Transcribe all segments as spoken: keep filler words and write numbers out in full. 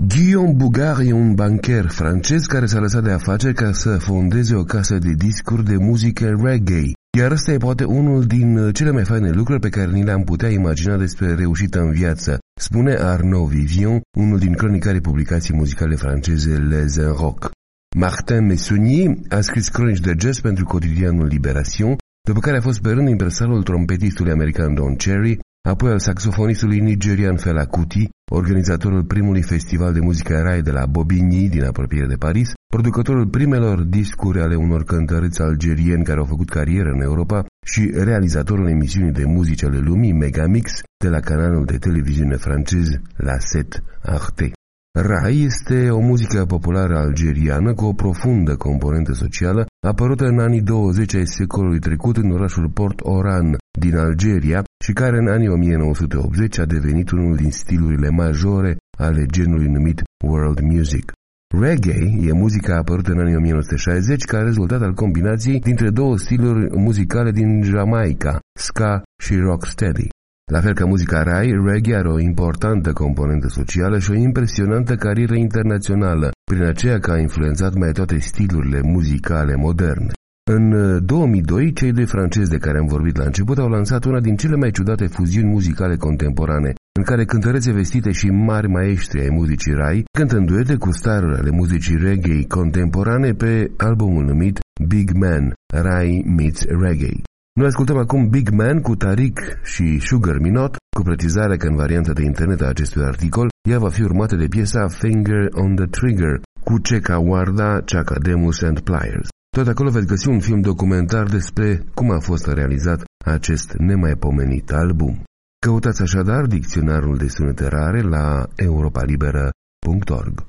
Guillaume Bougard e un bancher francez care s-a lăsat de afaceri ca să fondeze o casă de discuri de muzică reggae. Iar ăsta e poate unul din cele mai faine lucruri pe care ni le-am putea imagina despre reușită în viață, spune Arnaud Vivion, unul din cronicarii publicații muzicale franceze Les Rock. Martin Messonnier a scris cronici de jazz pentru cotidianul Libération, după care a fost pe rând impresarul trompetistului american Don Cherry, apoi al saxofonistului nigerian Fela Kuti, organizatorul primului festival de muzică Rai de la Bobigny din apropiere de Paris, producătorul primelor discuri ale unor cântăreți algerieni care au făcut carieră în Europa și realizatorul emisiunii de muzici ale lumii Megamix de la canalul de televiziune francez La sept Arte. Rai este o muzică populară algeriană cu o profundă componentă socială, apărută în anii douăzeci ai secolului trecut în orașul Port Oran din Algeria și care în anii o mie nouă sute optzeci a devenit unul din stilurile majore ale genului numit world music. Reggae e muzica apărută în anii o mie nouă sute șaizeci ca rezultat al combinației dintre două stiluri muzicale din Jamaica, ska și rocksteady. La fel ca muzica Rai, reggae are o importantă componentă socială și o impresionantă carieră internațională, prin aceea că a influențat mai toate stilurile muzicale moderne. În două mii doi, cei doi francezi de care am vorbit la început au lansat una din cele mai ciudate fuziuni muzicale contemporane, în care cântărețe vestite și mari maestri ai muzicii Rai cântă în duete cu staruri ale muzicii reggae contemporane pe albumul numit Big Man, Rai Meets Reggae. Noi ascultăm acum Big Man cu Tariq și Sugar Minot, cu precizarea că în varianta de internet a acestui articol, ea va fi urmată de piesa Finger on the Trigger cu Cheka Warda, Chaka Demus and Pliers. Tot acolo veți găsi un film documentar despre cum a fost realizat acest nemaipomenit album. Căutați așadar dicționarul de sunete rare la europa liberă punct org.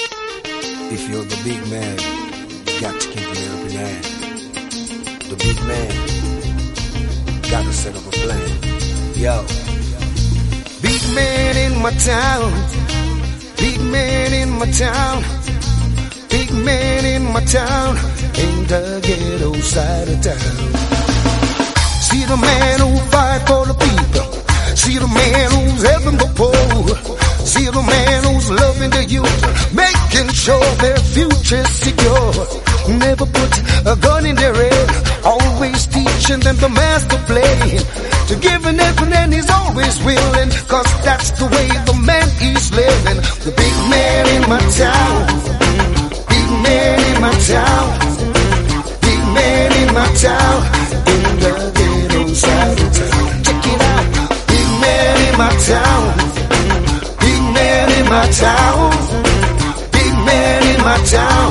If you're the big man, you got to keep it up in hand. The big man gotta set up a plan. Yo, big man in my town, big man in my town, big man in my town, in the ghetto side of town. See the man who fight for the people, see the man who's helping the poor, see the man who's loving the youth, making sure their future's secure. Never put a gun in their head, always teaching them the master play. To give an effort and he's always willing, cause that's the way the man is living. The big man in my town, big man in my town, big man in my town, in the ghetto side of town. Check it out, big man in my town, big man in my town, big man in my town.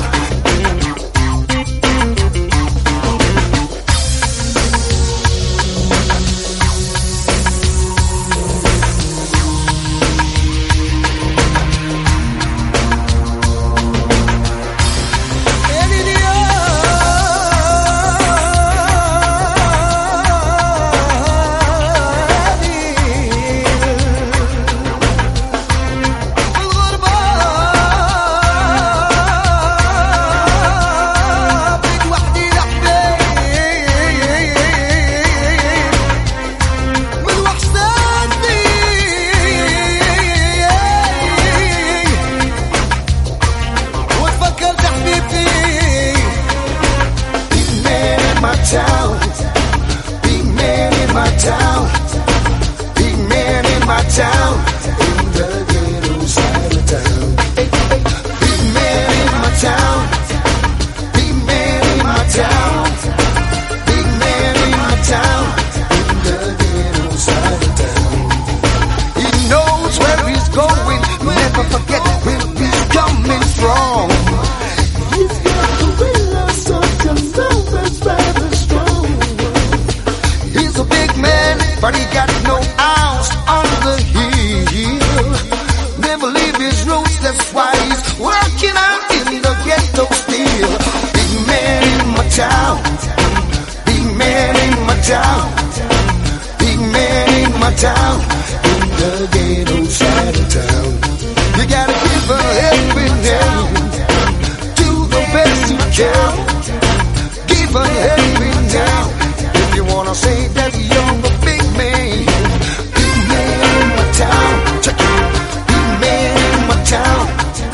Town.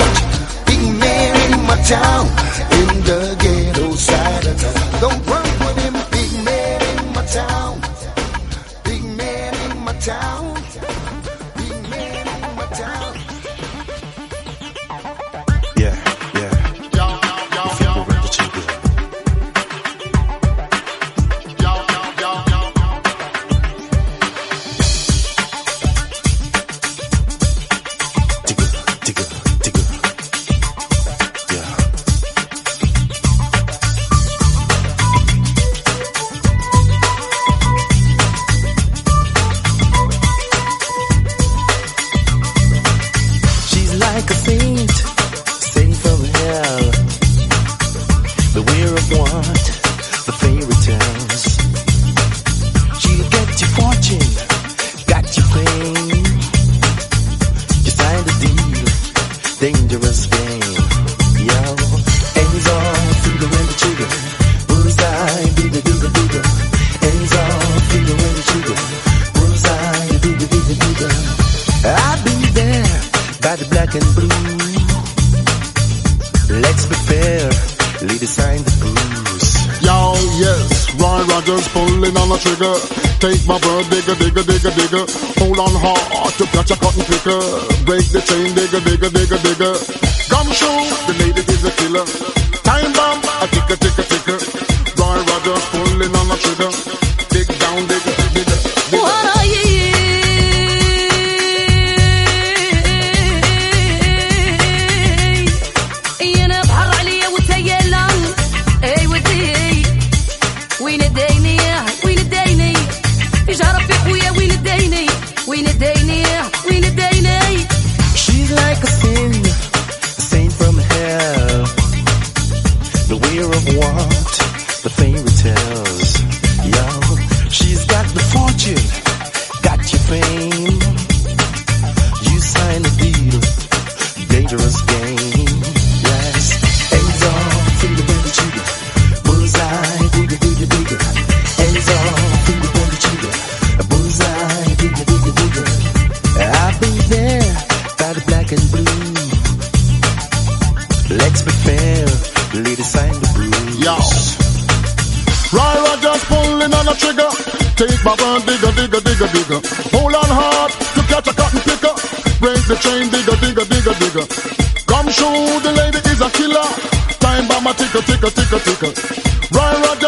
town, in the ghetto side of town. Don't run with him, big man in my town. Big man in my town. Big man in my town. Yeah, yeah. Yo, yo, yo, yo. Yo, yo, yo, yo. Digga, digga, digga. Yeah. She's like a saint, saint from hell. Beware of what the fairy tales. She'll get your fortune, got your fame. You signed a deal, dangerous game. Yo, hands off, finger in the trigger. Bullseye, digga, digga, digga. Hands off, finger in the trigger. Bullseye, digga, digga, digga. I've been there by the black and blue. Let's be fair, lead aside the blues. Yo, yes, Roy Rogers pulling on the trigger. Take my bird, digger, digger, digger, digger. Hold on hard to catch a cotton picker. Break the chain, digger, digger, digger, digger. Gumshoe, the lady is a killer. Time bomb, a ticker, ticker, ticker. Roy Rogers pulling on the trigger. Dig down, digger, digger, digger. She's like a sin, a saint from hell. Beware of what the fairy tales. Yo, she's got the fortune, got your fame. You sign a deal, dangerous game. Yes, hands off, finger on the trigger. Bullseye, digga, digga, digga. Hands off, finger on the trigger. Bullseye, digga, digga, digga. I've been there by the black and blue. Let's be fair, lady sign the blues. Yo, Roy Rogers pulling on the trigger. Take my bird, digger, digger, digger, digger. Hold on hard to catch a cotton picker. Break the chain, digger, digger, digger, digger. Come show the lady is a killer. Time bomb a ticker, ticker, ticker, ticker. Roy Rogers